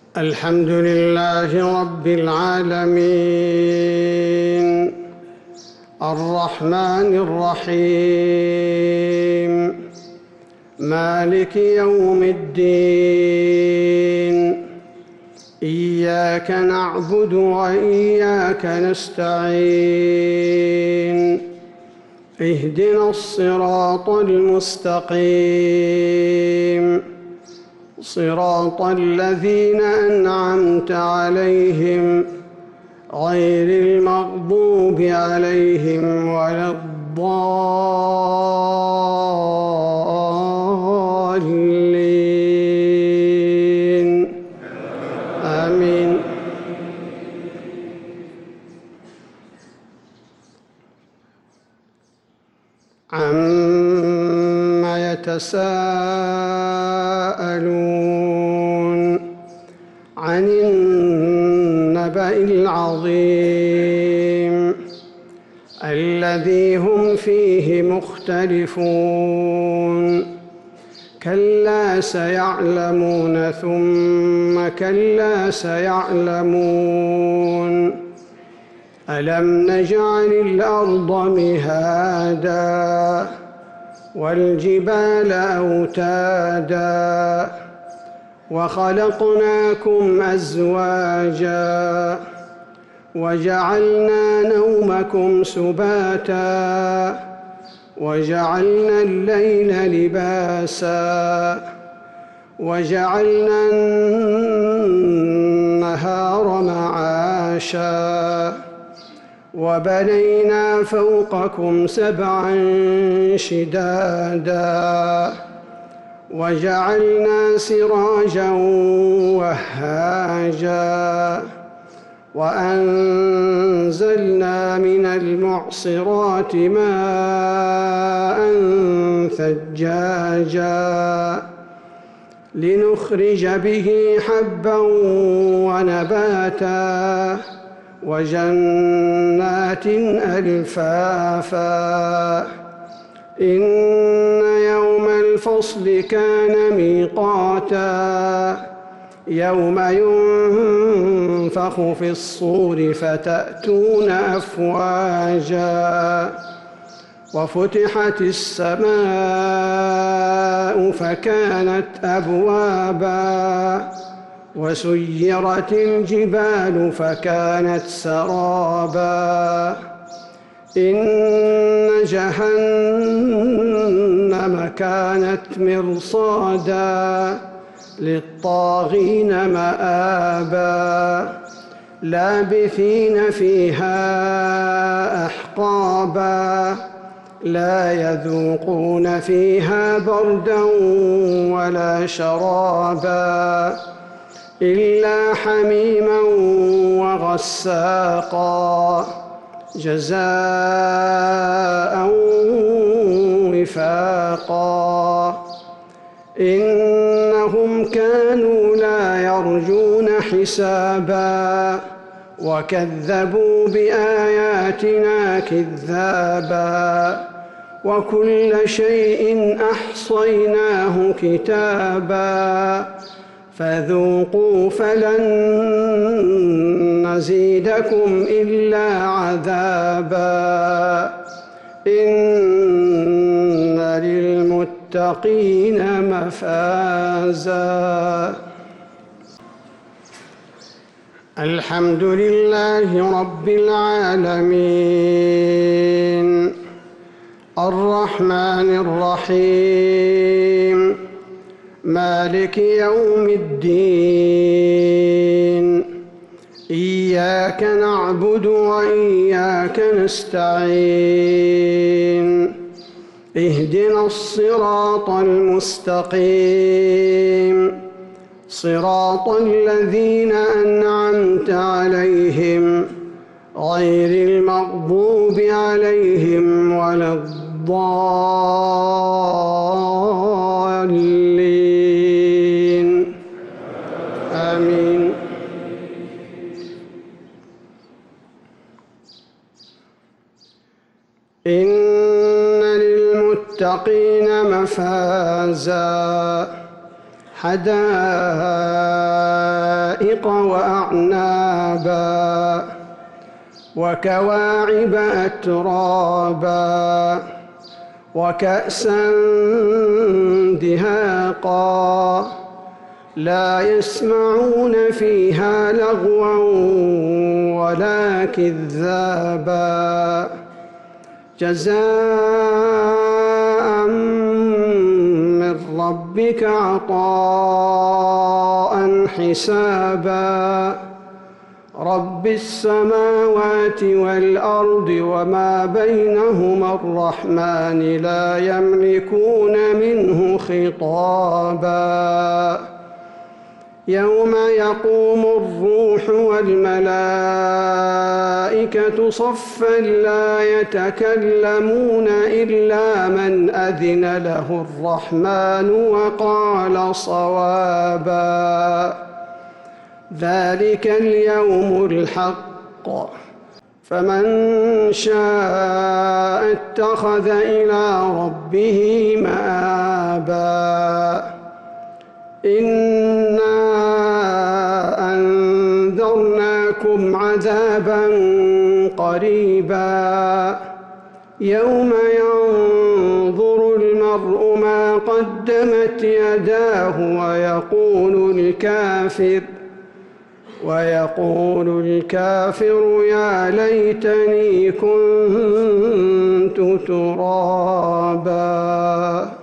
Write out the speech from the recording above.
الحمد لله رب العالمين الرحمن الرحيم مالك يوم الدين إياك نعبد وإياك نستعين اهدنا الصراط المستقيم صراط الذين أنعمت عليهم غير المغضوب عليهم ولا الضالين آمين. عما يتساءلون عن النبأ العظيم الذي هم فيه مختلفون كلا سيعلمون ثم كلا سيعلمون ألم نجعل الأرض مهادا والجبال أوتادا وخلقناكم أزواجا وجعلنا نومكم سباتا وجعلنا الليل لباسا وجعلنا النهار معاشا وبنينا فوقكم سبعا شدادا وجعلنا سراجا وهاجا وأنزلنا من المعصرات ماء ثجاجا لنخرج به حبا ونباتا وجنات ألفافا إن يوم الفصل كان ميقاتا يوم ينفخ في الصور فتأتون أفواجا وفتحت السماء فكانت أبوابا وسيرت الجبال فكانت سرابا إن جهنم كانت مرصادا للطاغين مآبا لابثين فيها أحقابا لا يذوقون فيها بردا ولا شرابا إلا حميما وغساقا جزاء وفاقا إنهم كانوا لا يرجون حسابا وكذبوا بآياتنا كذابا وكل شيء أحصيناه كتابا فذوقوا فلن نزيدكم إلا عذابا إن للمتقين مفازا. الحمد لله رب العالمين الرحمن الرحيم مالك يوم الدين إياك نعبد وإياك نستعين اهدنا الصراط المستقيم صراط الذين أنعمت عليهم غير المغضوب عليهم ولا الضالين آمين. إن للمتقين مفازا حدائق وحدائق وأعنابا وكواعب أترابا وكأسا دهاقا لا يسمعون فيها لغوا ولا كذابا جزاء من ربك عطاء حسابا رب السماوات والأرض وما بينهما الرحمن لا يملكون منه خطابا يوم يقوم الروح والملائكة صفا لا يتكلمون إلا من أذن له الرحمن وقال صوابا ذلك اليوم الحق فمن شاء اتخذ إلى ربه مآبا إنا أنذرناكم عذابا قريبا يوم ينظر المرء ما قدمت يداه ويقول الكافر يا ليتني كنت ترابا.